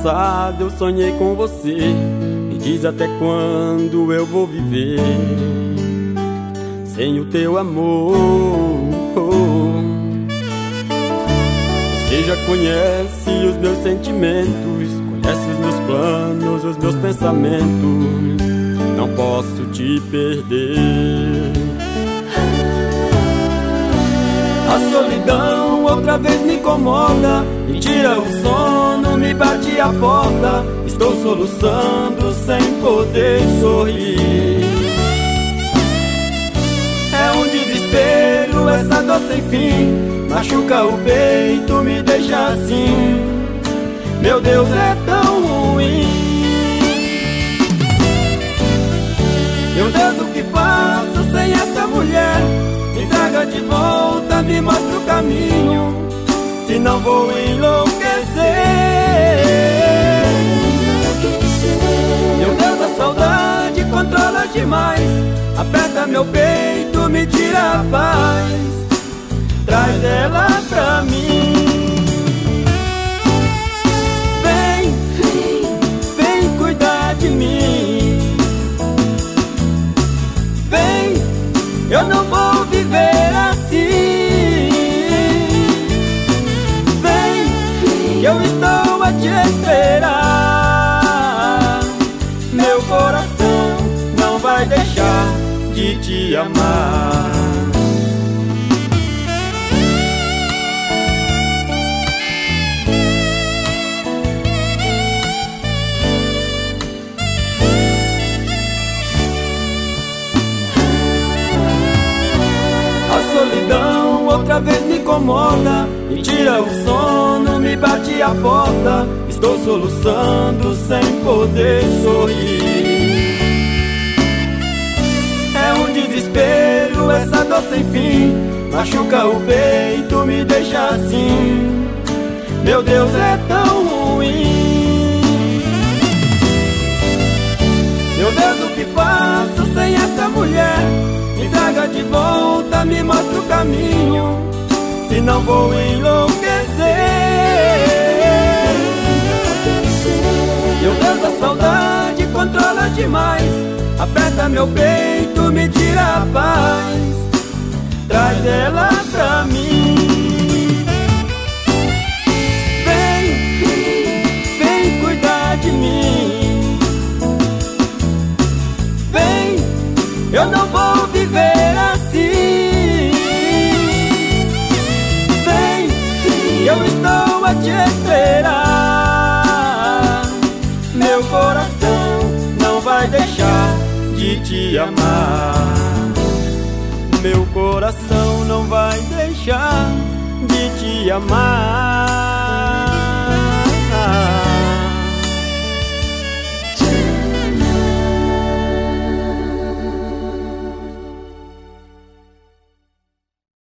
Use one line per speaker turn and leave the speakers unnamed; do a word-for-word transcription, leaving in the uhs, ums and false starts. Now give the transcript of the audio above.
passado eu sonhei com você. Me diz até quando eu vou viver sem o teu amor. Você já conhece os meus sentimentos, conhece os meus planos, os meus pensamentos. Não posso te perder. A solidão outra vez me incomoda, me tira o sono, me bate a porta. Estou soluçando sem poder sorrir. É um desespero essa dor sem fim, machuca o peito, me deixa assim. Meu Deus, é tão ruim. Meu Deus, o que faço sem essa mulher? Me traga de volta, me mostra o caminho, senão vou enlouquecer. Meu Deus, a saudade controla demais, aperta meu peito, me tira a paz. Traz ela pra mim. Vem, vem, vem cuidar de mim. Vem, eu não vou viver assim. Vem, que eu estou a te esperar. Meu coração não vai deixar de te amar. A solidão outra vez me incomoda, me tira o sono, me bate a porta. Estou soluçando sem poder sorrir. É um desespero essa dor sem fim, machuca o peito, me deixa assim. Meu Deus, é tão ruim. Meu Deus, o que faço sem essa mulher? Me traga de volta, me mostra o caminho, senão vou enlouquecer. Meu Deus, a saudade controla demais, aperta meu peito, me tira a paz. Traz ela pra mim. Vem, vem cuidar de mim. Vem, eu não vou viver assim. Vem, eu estou a te esperar. Meu coração não vai deixar de te amar. Meu coração não vai deixar de te amar.